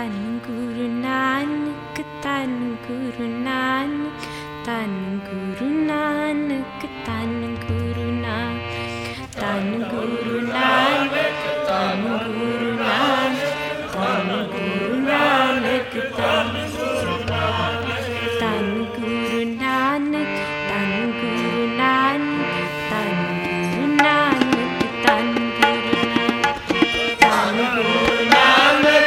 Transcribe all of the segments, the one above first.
ਧੰਨ ਗੁਰੂ ਨਾਨਕ, ਧੰਨ ਗੁਰੂ ਨਾਨਕ, ਧੰਨ ਗੁਰੂ ਨਾਨਕ, ਧੰਨ ਗੁਰੂ ਨਾਨਕ, ਧੰਨ ਗੁਰੂ ਨਾਨਕ, ਧੰਨ ਗੁਰੂ ਨਾਨਕ, ਧੰਨ ਗੁਰੂ ਨਾਨਕ, ਧੰਨ ਗੁਰੂ ਨਾਨਕ, ਧੰਨ ਗੁਰੂ ਨਾਨਕ, ਧੰਨ ਗੁਰੂ ਨਾਨਕ, ਧੰਨ ਗੁਰੂ ਨਾਨਕ, ਧੰਨ ਗੁਰੂ ਨਾਨਕ, ਧੰਨ ਗੁਰੂ ਨਾਨਕ।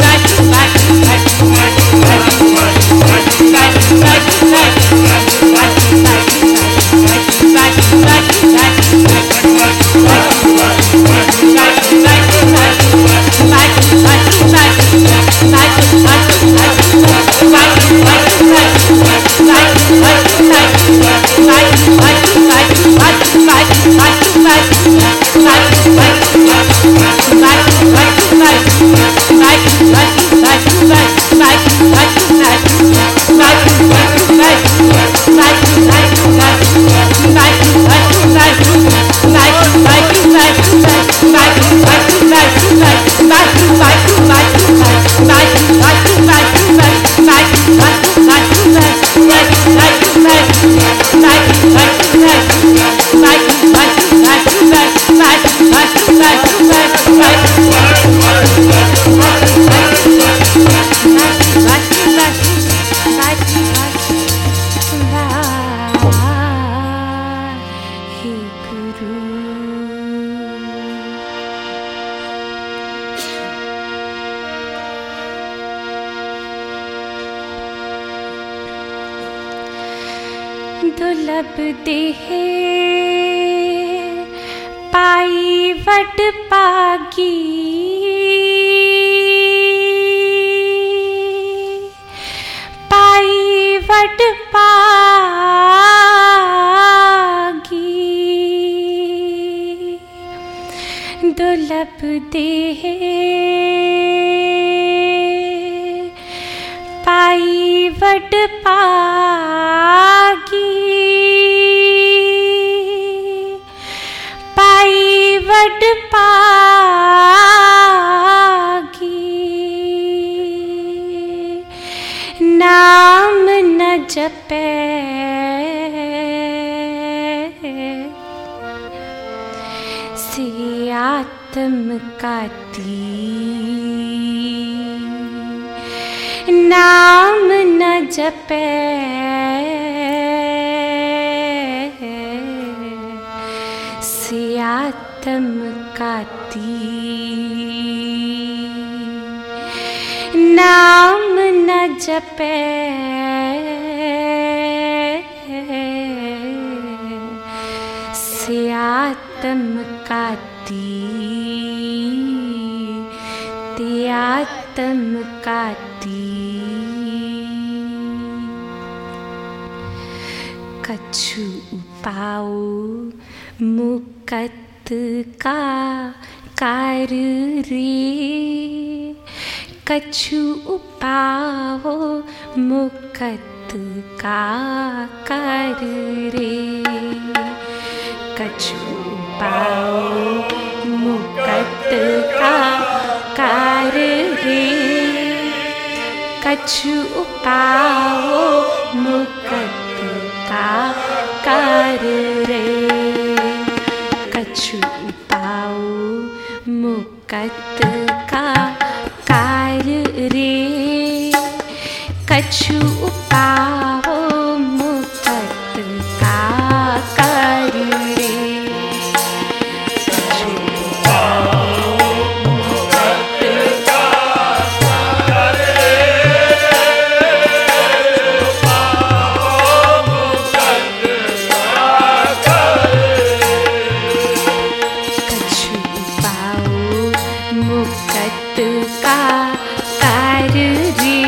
Back. दुर्लभ देहे पाई वड पागी, पाई वड पागी। दुर्लभ देहे पाई वड पागी, पाई वड पागी। नाम न जपे से आत्म काती, नाम न जपे से आत्म काती, नाम न जपे से आत्म काती, ते आत्म काती। कछु पाओ मुकत का कार रे, कछु पाओ मुकत का कार रे, कछु पाओ मुकत का कार रे, कछु पाओ मुकत का कार रे, कछु पाओ मुकत का कार रे, कछु पाओ मुकत का कार रे, कछु पाओ मुकत का कार रे, कछु पाओ मुकत का कार रे,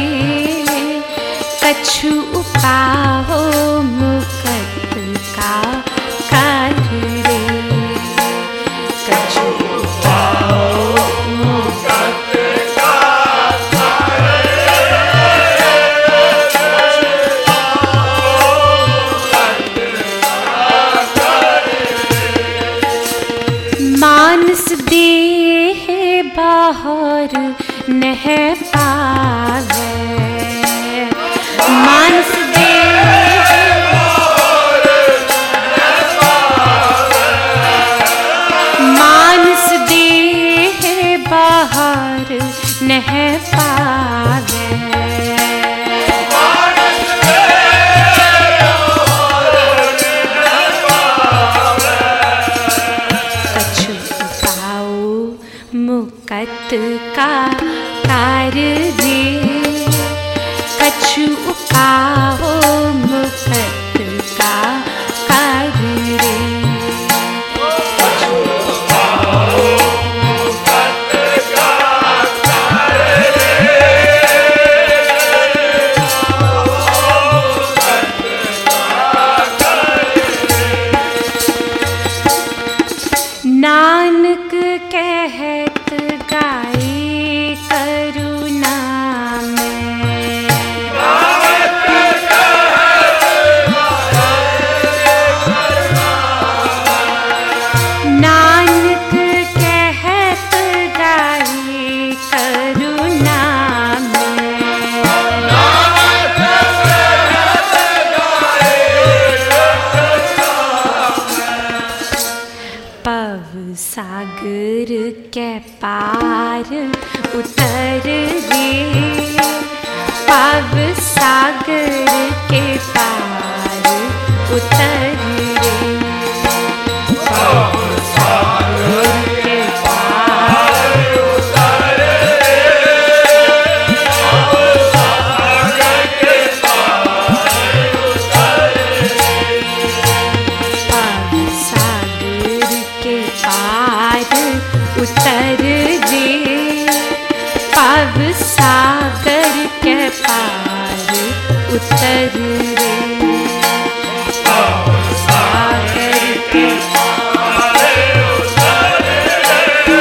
कछु पाओ मुकत का कार रे, कछु पाओ मुकत का मानस देह बाहर नह पावे, मानस देह के पार उतर रे, पाव सागर के पार उतर रे, पाव सागर के पार उतर रे, पाव सागर के पार उतर रे, पाव सागर के पार उतर रे, पाव सागर के पार उतर रे, पाव सागर के पार उतर रे,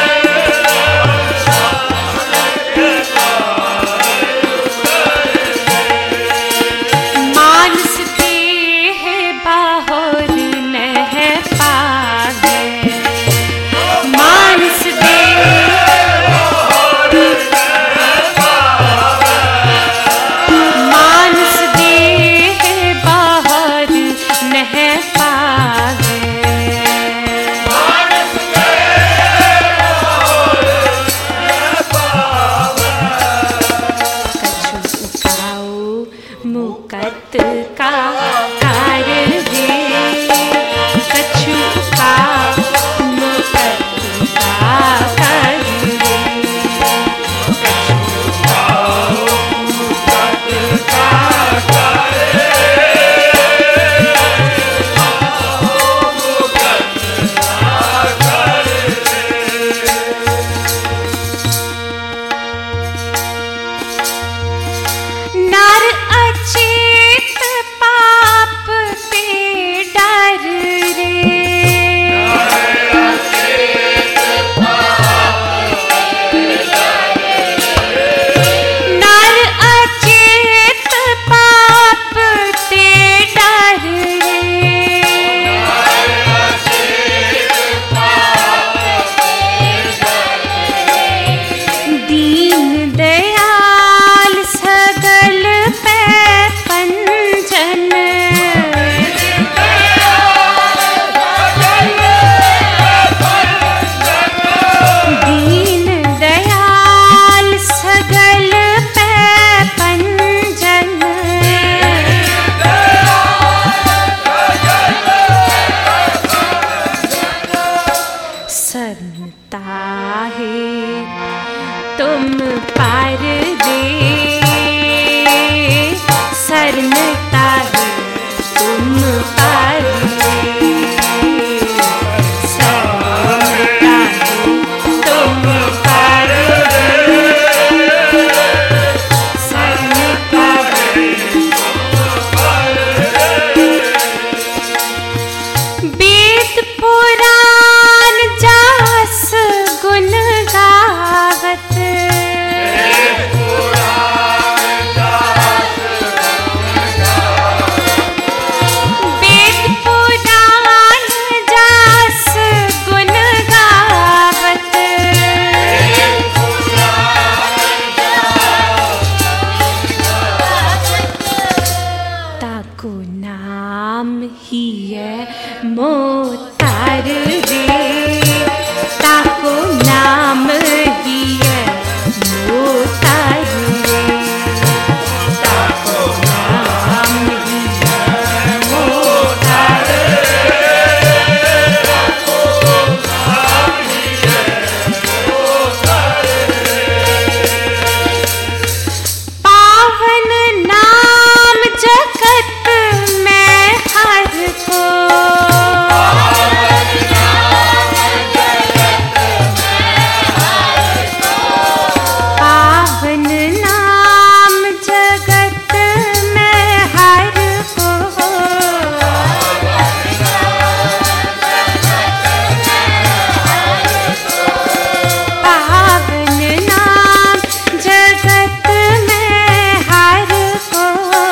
मानस देह बाहर नह पावे, मानस देह मानस देह बाहर नह पावे, मानस कछु उकाऊ मुकत का कार रे, कछु उकाऊ मुकत का कार रे, कछु उकाऊ मुकत का कार रे, नर अचेत पाप पे डर रे, नर अचेत पाप पे डर रे, दीन दयाल सगल पे पंजन, दीन दयाल सगल पे पंजन, सरनता है तुम पार रे, सरनता है तुम पार रे, सरनता है तुम पार रे, सरनता है वेद पुराण जास गुण गावत, वेद पुराण जास गुण गावत, ताको नाम ही है मोतार रे, ताको नाम ही है मोतार रे, ताको नाम ही है मोतार रे, ताको नाम ही है मोतार रे, पावन नाम जगत में हर को, पावन नाम जगत में हर को, पावन नाम जगत में हर को,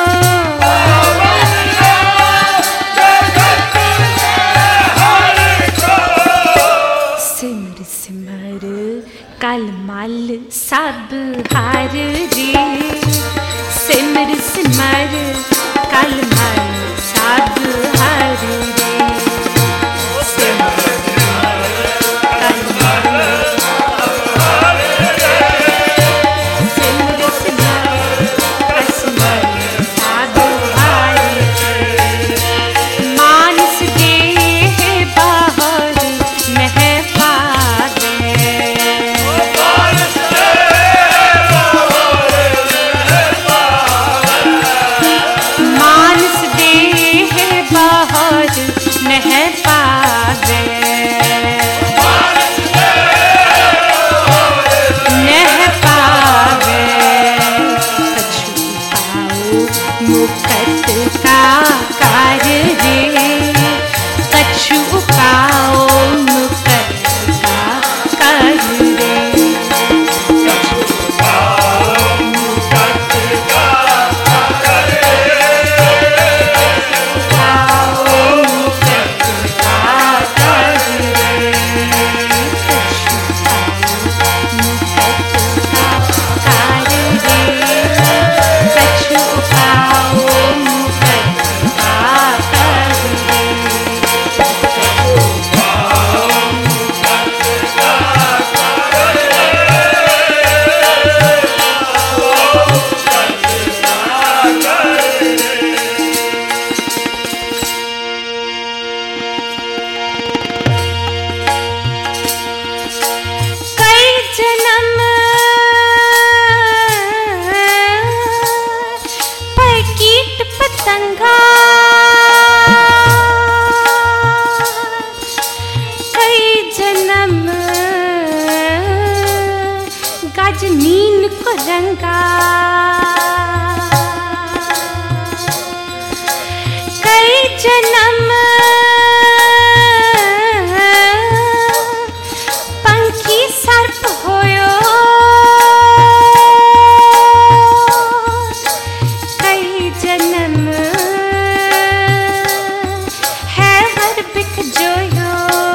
सिमर सिमर कल मल सब हार रे, सिमर सिमर कल मल सब हार रे, सिमर सिमर कल मल मुकत का कार रे, कछु पाओ मुकत का कार रे। नील को रंगा, कई जन्म पंखी सर्प होयो, कई जन्म है हर बिक जोयो।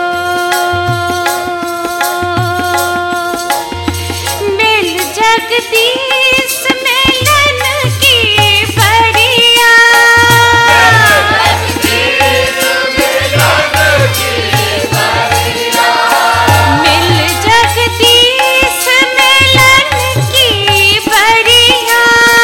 जगदीश मिलन की बरिया, मिल जगदीश मिलन की बरिया,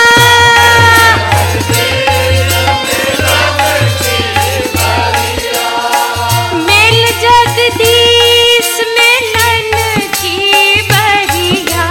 मिल जगदीश मिलन की बरिया।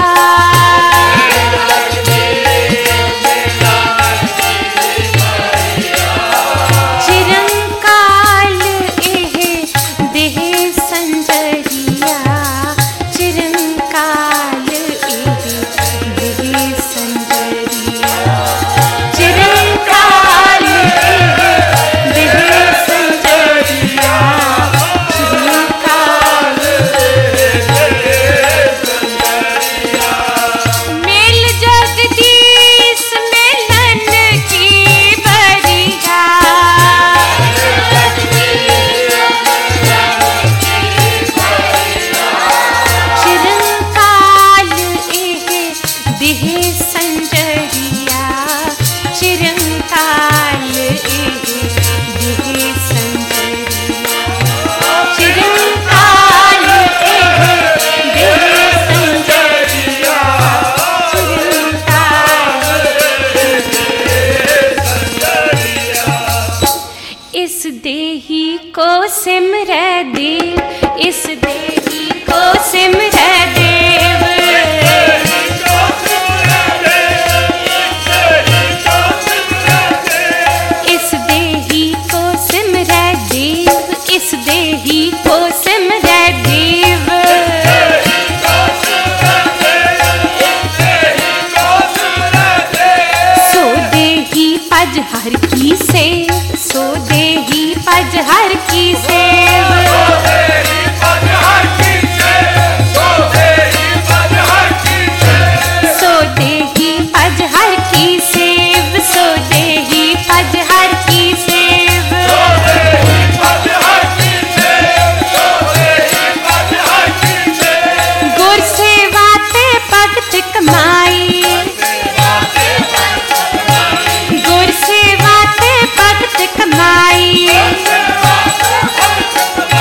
इस देही को सिमरै देव, इस देही को सिमरै देव, इस देही को सिमरै देव, इस देही को सिमरै देव। सो देही पज हर की सेव, सो देही पज हर की सेव, सो देही पज हर की सेव, सो देही पज हर की सेव। गुर सेवा ते भगत कमाई, गुर सेवा ते भगत कमाई,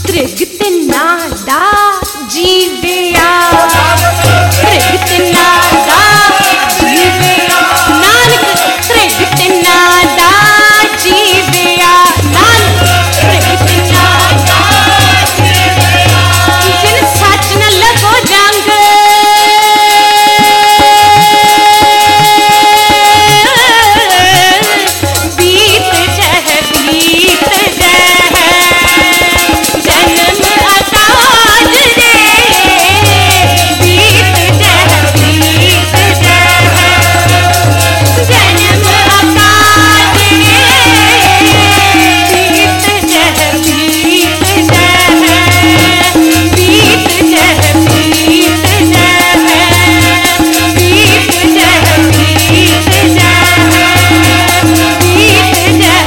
तृगतनादा जीवया तृगतनादा जीवया नानक तृगतनादा जीवया नानक तृगतनादा जीवया जिन सच न लगो जंग बीत जह बीत जह जन्म अकाल रे बीत जह बीत जह जन्म अकाल रे बीत जह बीत जह बीत जह बीत जह बीत जह बीत जह बीत जह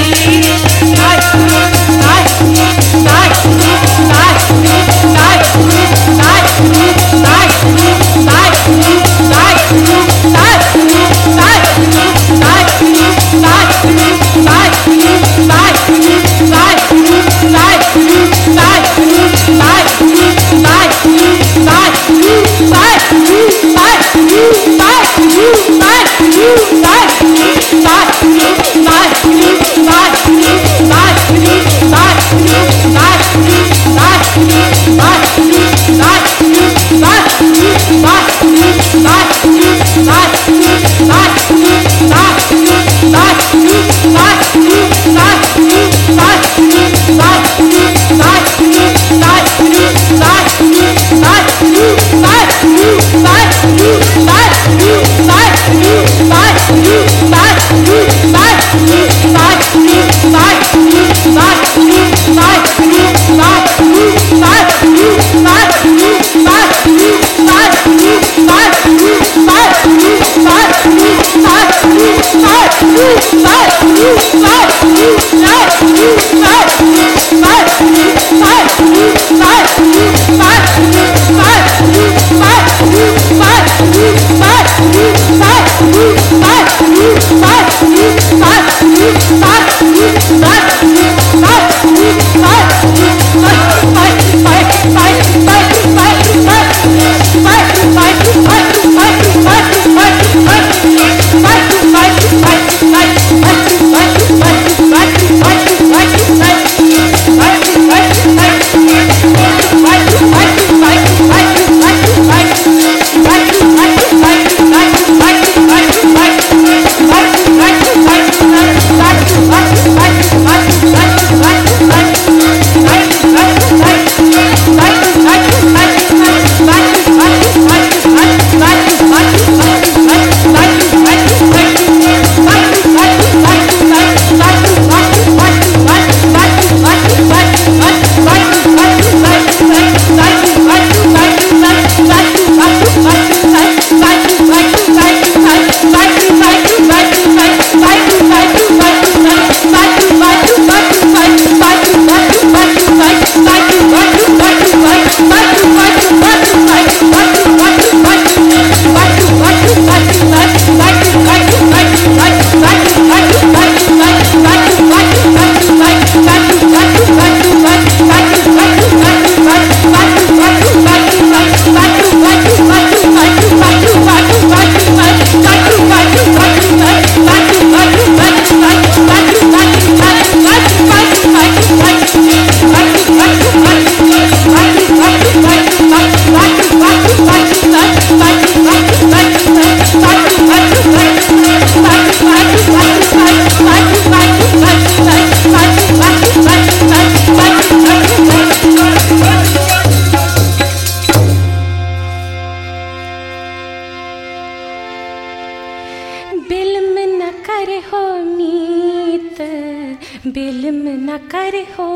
बिल्म न कर हो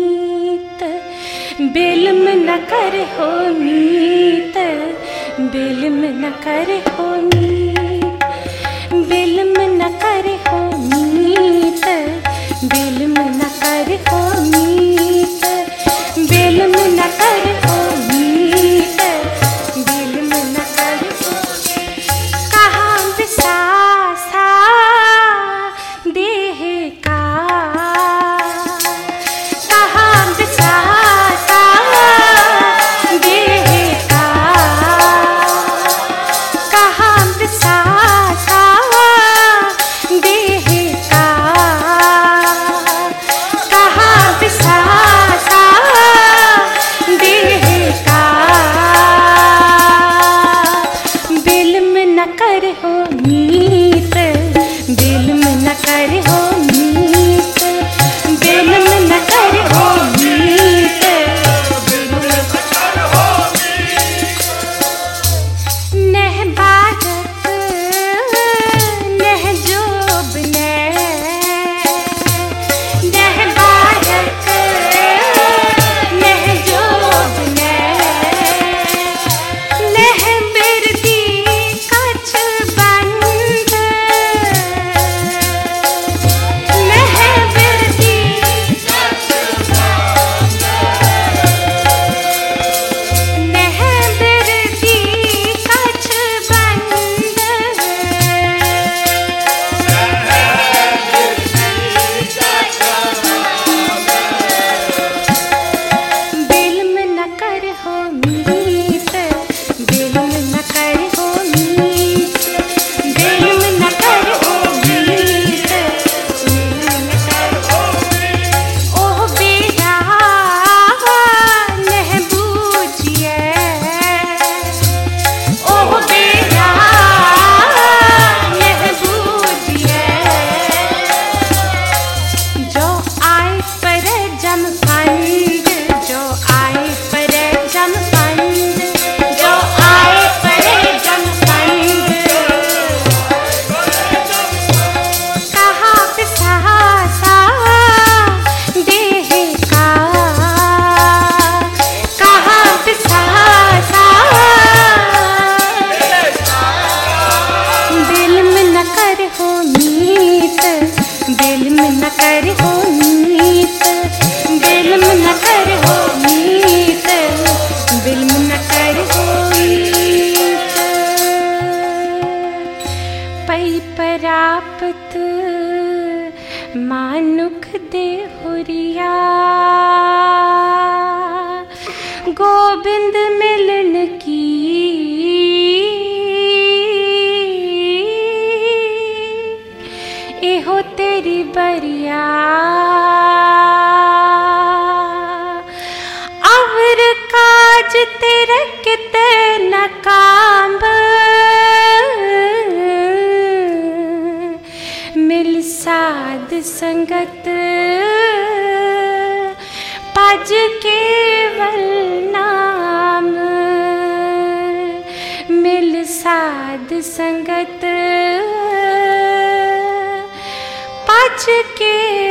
मीत, बिल्म न कर हो मीत, बिल्म न कर हो मीत, बिल्म न कर हो मीत, बिल्म न कर हो मीत, बिल्म न कर हो मीत, बिल्म न कर हो मीत। कहाँ विसासा देह का, कहाँ विसासा न कर हो मीत, बिल्म न कर हो मीत। पई परापत मानुख देहुरिया, गोविंद मिलन की एहो तेरी बरिया। अवर काज तेरे कितना काम, मिल साध संगत पज केवल नाम, मिल साध संगत पज के